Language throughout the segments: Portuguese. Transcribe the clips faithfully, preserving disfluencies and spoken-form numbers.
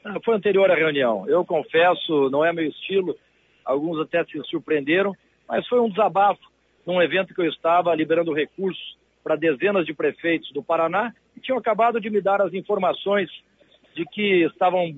Ah, foi anterior à reunião. Eu confesso, não é meu estilo, alguns até se surpreenderam, mas foi um desabafo num evento que eu estava liberando recursos para dezenas de prefeitos do Paraná e tinham acabado de me dar as informações de que estavam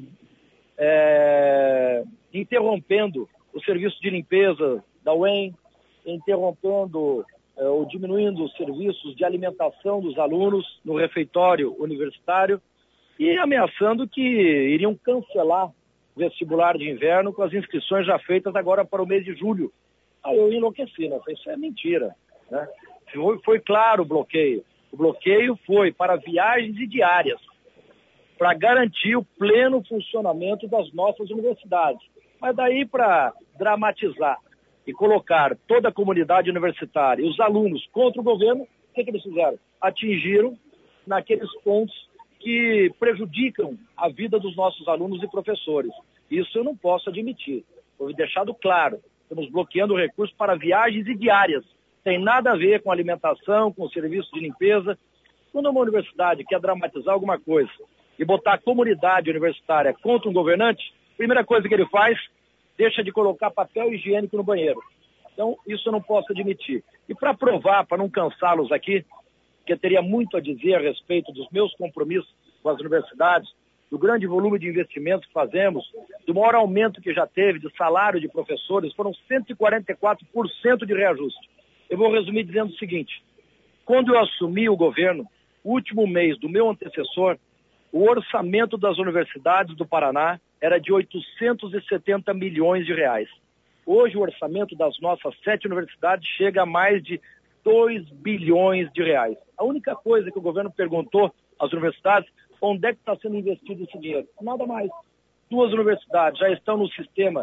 é, interrompendo o serviço de limpeza da U E M, interrompendo é, ou diminuindo os serviços de alimentação dos alunos no refeitório universitário e ameaçando que iriam cancelar o vestibular de inverno com as inscrições já feitas agora para o mês de julho. Aí eu enlouqueci, né? Isso é mentira, né? Foi, foi claro o bloqueio. O bloqueio foi para viagens e diárias, para garantir o pleno funcionamento das nossas universidades. Mas daí para dramatizar e colocar toda a comunidade universitária e os alunos contra o governo, o que, que eles fizeram? Atingiram naqueles pontos que prejudicam a vida dos nossos alunos e professores. Isso eu não posso admitir. Foi deixado claro. Estamos bloqueando recursos para viagens e diárias. Tem nada a ver com alimentação, com serviço de limpeza. Quando uma universidade quer dramatizar alguma coisa e botar a comunidade universitária contra um governante, a primeira coisa que ele faz, deixa de colocar papel higiênico no banheiro. Então, isso eu não posso admitir. E para provar, para não cansá-los aqui, que eu teria muito a dizer a respeito dos meus compromissos com as universidades, do grande volume de investimentos que fazemos, do maior aumento que já teve de salário de professores, foram cento e quarenta e quatro por cento de reajuste. Eu vou resumir dizendo o seguinte: quando eu assumi o governo, o último mês do meu antecessor, o orçamento das universidades do Paraná era de oitocentos e setenta milhões de reais. Hoje o orçamento das nossas sete universidades chega a mais de dois bilhões de reais. A única coisa que o governo perguntou às universidades: onde é que está sendo investido esse dinheiro? Nada mais. Duas universidades já estão no sistema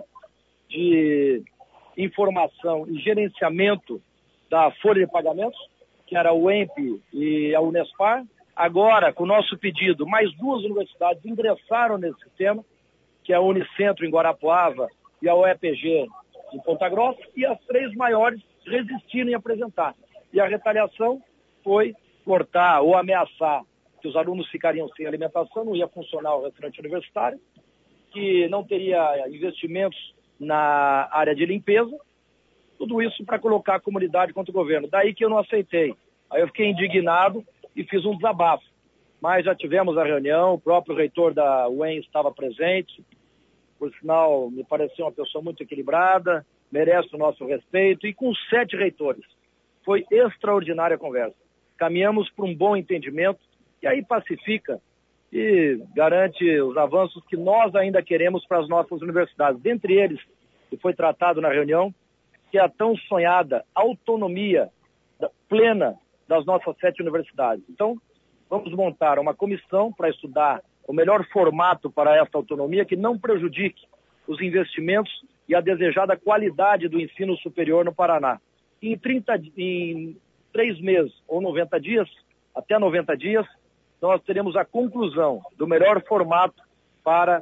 de informação e gerenciamento da folha de pagamentos, que era o E M P e a Unespar. Agora, com o nosso pedido, mais duas universidades ingressaram nesse sistema, que é a Unicentro em Guarapuava e a U E P G em Ponta Grossa, e as três maiores resistiram em apresentar. E a retaliação foi cortar ou ameaçar que os alunos ficariam sem alimentação, não ia funcionar o restaurante universitário, que não teria investimentos na área de limpeza, tudo isso para colocar a comunidade contra o governo. Daí que eu não aceitei. Aí eu fiquei indignado e fiz um desabafo. Mas já tivemos a reunião, o próprio reitor da U E M estava presente, por sinal me pareceu uma pessoa muito equilibrada, merece o nosso respeito, e com sete reitores. Foi extraordinária a conversa. Caminhamos para um bom entendimento, e aí pacifica e garante os avanços que nós ainda queremos para as nossas universidades. Dentre eles, que foi tratado na reunião, que é a tão sonhada autonomia plena das nossas sete universidades. Então, vamos montar uma comissão para estudar o melhor formato para essa autonomia que não prejudique os investimentos e a desejada qualidade do ensino superior no Paraná. Em, trinta, em três meses ou noventa dias, até noventa dias, nós teremos a conclusão do melhor formato para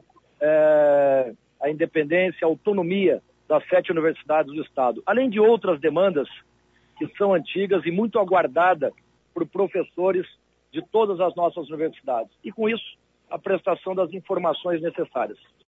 é, a independência, a autonomia das sete universidades do Estado. Além de outras demandas que são antigas e muito aguardadas por professores de todas as nossas universidades. E com isso, a prestação das informações necessárias.